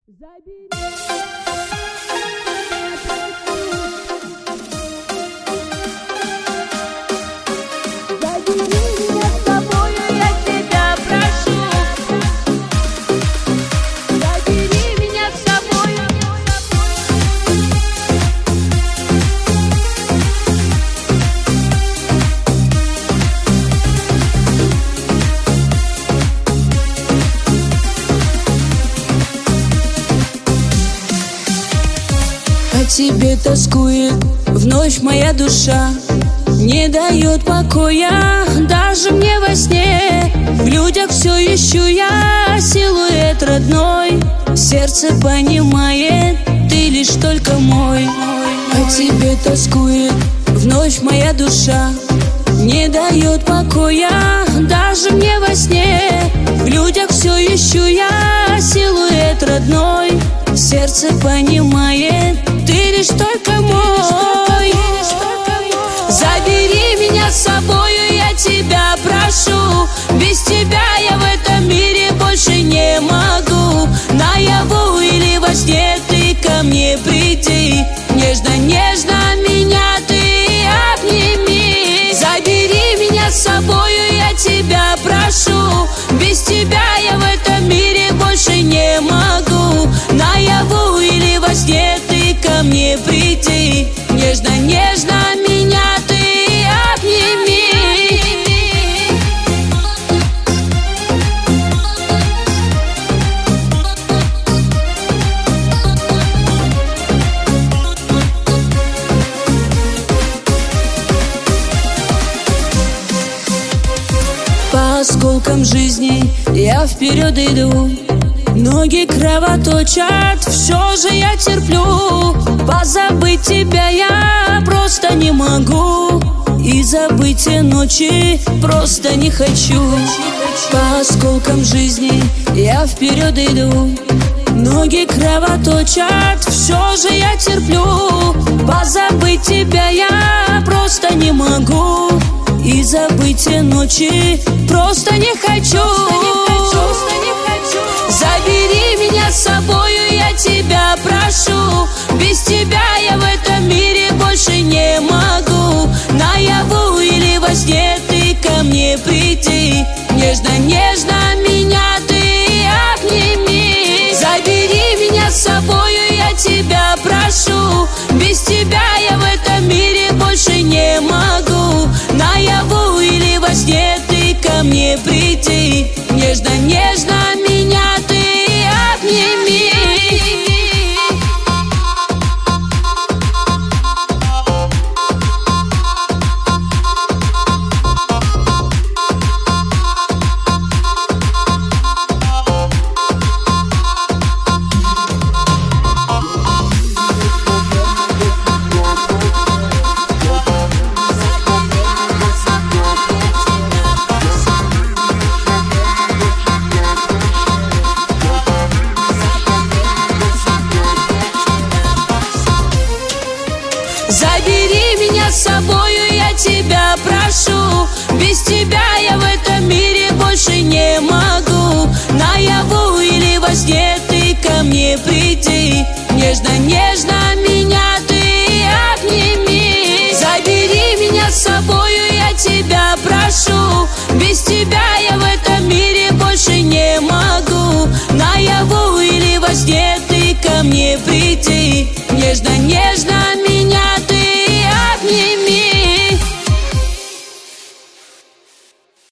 Тебе тоскует вновь моя душа, не дает покоя даже мне во сне. В людях все ищу я силуэт родной, сердце понимает, ты лишь только мой. По тебе тоскует вновь моя душа, не дает покоя даже мне во сне. В людях все ищу я силуэт родной, сердце понимает, ты лишь только мой. Забери меня с собою, я тебя прошу. Без тебя я в этом мире больше не могу. Наяву или во сне ты ко мне приди, нежно-нежно меня ты обними. Забери меня с собою, я тебя прошу. Без тебя я в этом мире больше не могу. Наяву или во сне ты ко мне приди, нежно-нежно меня ты обними. По осколкам жизни я вперед иду, ноги кровоточат, все же я терплю. Позабыть тебя я просто не могу, и забыть те ночи просто не хочу. По осколкам жизни я вперед иду, ноги кровоточат, все же я терплю. Позабыть тебя я просто не могу, и забыть те ночи просто не хочу. Забери меня с собою, я тебя прошу. Без тебя я в этом мире больше не могу. Наяву или во сне ты ко мне приди, нежно-нежно меня ты обними. Забери меня с собою, я тебя прошу. Без тебя я в этом мире больше не могу. Наяву или во сне ты ко мне приди, нежно-нежно меня ты обними. Забери меня с собою, я тебя прошу. Без тебя я в этом мире больше не могу. Наяву или во сне ты ко мне приди, нежно-нежно